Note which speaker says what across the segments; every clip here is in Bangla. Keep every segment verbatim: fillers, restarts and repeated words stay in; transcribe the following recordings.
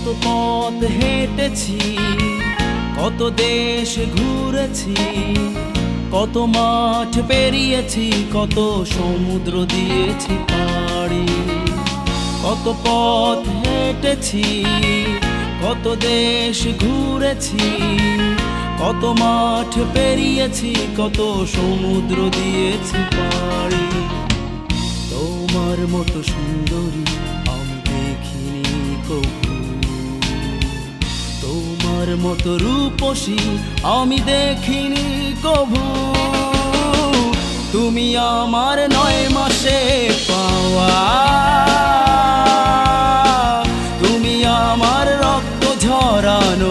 Speaker 1: কত পথ হেঁটেছি, কত দেশ ঘুরেছি, কত মাঠ পেরিয়েছি, কত সমুদ্র দিয়েছি পাড়ি। কত পথ হেঁটেছি, কত দেশ ঘুরেছি, কত মাঠ পেরিয়েছি, কত সমুদ্র দিয়েছি পাড়ি। তোমার মতো সুন্দরী আমি দেখিনি কবু, তোমার মতো রূপসী আমি দেখিনি কবু। তুমি আমার নয় মাসে পাওয়া, তুমি আমার রক্ত ঝরানো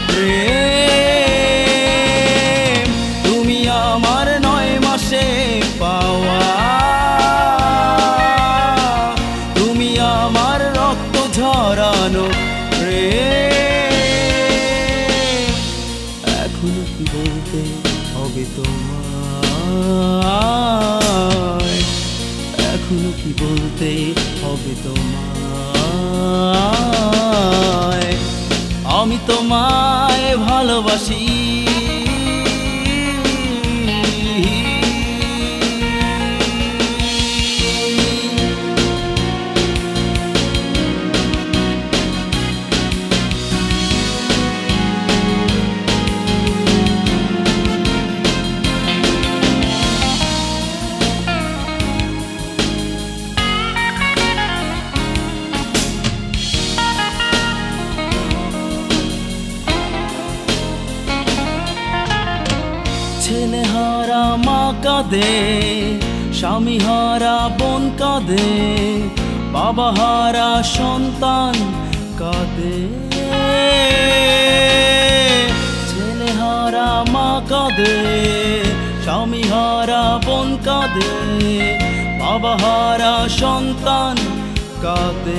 Speaker 1: প্রেম, তুমি আমার নয় মাসে পাওয়া, তুমি আমার রক্ত ঝরানো প্রেম। এখনো কি বলতে হবে তোমায়, এখনো কি বলতে হবে তোমায়, আমি তোমায় ভালোবাসি। ছেলে হারা মা কাঁদে, স্বামী হারা বোন কাঁদে, বাবা হারা সন্তান কাঁদে। ছেলে হারা মা কাঁদে, স্বামী হারা বোন কাঁদে, বাবা হারা সন্তান কাঁদে।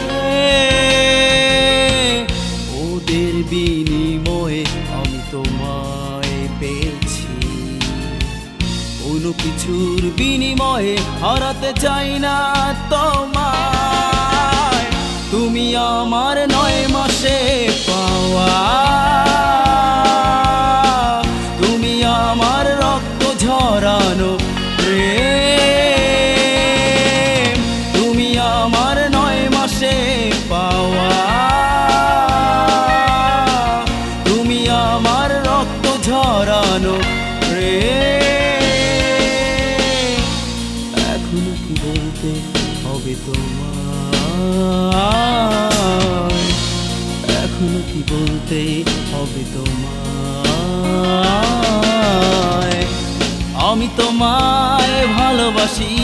Speaker 1: ওদের বিনিময়ে আমি তোমায় পেয়েছি, কোনো কিছুর বিনিময়ে হারাতে চাই না তোমায়। তুমি আমার নয় মাসে পাওয়া, তুমি আমার রক্ত ঝরানো প্রেম, তুমি আমার নয় মাসে পাওয়া, তুমি আমার রক্ত ঝরানো প্রেম। এখনো কি বলতে হবে তোমায়, এখনো কি বলতে হবে তোমায়, আমি তোমায় ভালোবাসি।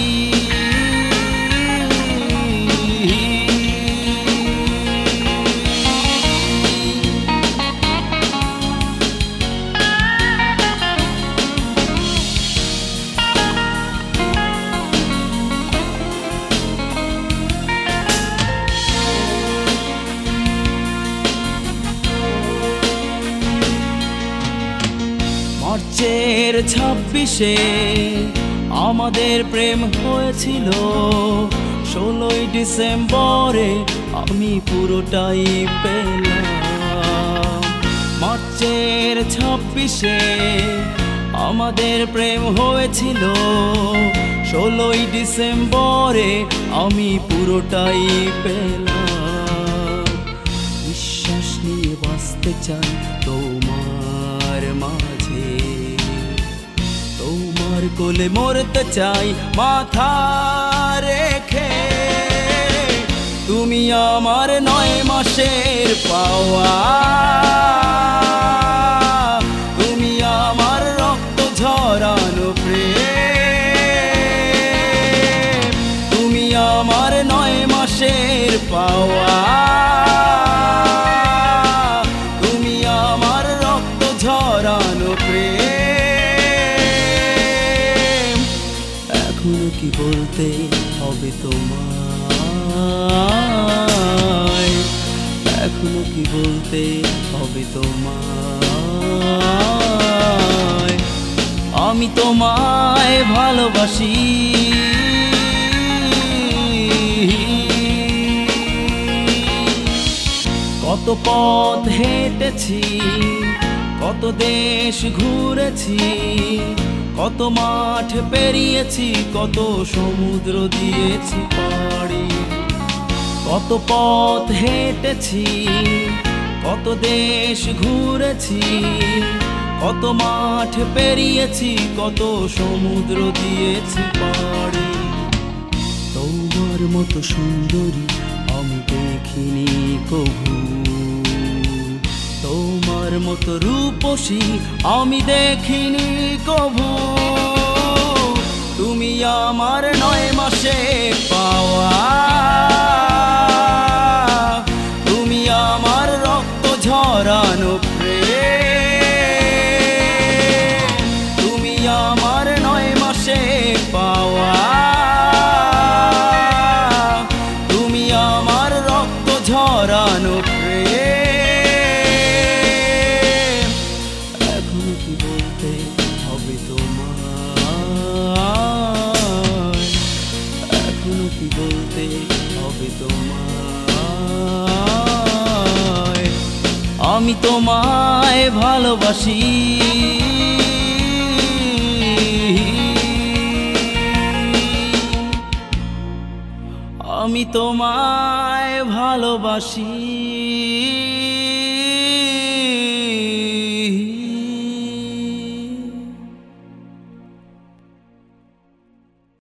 Speaker 1: মার্চের ছাব্বিশে আমাদের প্রেম হয়েছিল, ষোলোই ডিসেম্বরে আমি পুরোটাই পেলাম। মার্চের ছাব্বিশে আমাদের প্রেম হয়েছিল, ষোলোই ডিসেম্বরে আমি পুরোটাই পেলাম। বিশ্বাস নিয়ে বাঁচতে চাই তোমার মাঝে, তোমার কোলে মরতে চাই মাথা রেখে। তুমি আমার নয় মাসের পাওয়া, তুমি আমার রক্ত ঝরানো প্রেম, তুমি আমার নয় মাসের পাওয়া, তুমি আমার রক্ত ঝরানো প্রেম। এখনো কি বলতে হবে তোমায়, এখনো কি বলতে হবে তোমায়, আমি তোমায় ভালোবাসি। কত কত পথ হেঁটেছি, কত দেশ ঘুরেছি, কত মাঠ পেরিয়েছি, কত সমুদ্র দিয়েছি পাড়ি। কত পথ হেঁটেছি, কত দেশ ঘুরেছি, কত মাঠ পেরিয়েছি, কত সমুদ্র দিয়েছি পাড়ি। তোমার মতো সুন্দরী আমি দেখিনি কভু, তোমার মতো রূপসী আমি দেখিনি কভু। তুমি আমার নয় মাসে পাওয়া, তুমি আমার রক্ত ঝরানো প্রেম, তুমি আমার নয় মাসে পাওয়া, তুমি আমার রক্ত ঝরানো প্রেম। এখনো কি বলতে হবে তোমায়, এখনো কি বলতে হবে তোমায়, আমি তোমায় ভালোবাসি। আমি তোমায় ভালোবাসি।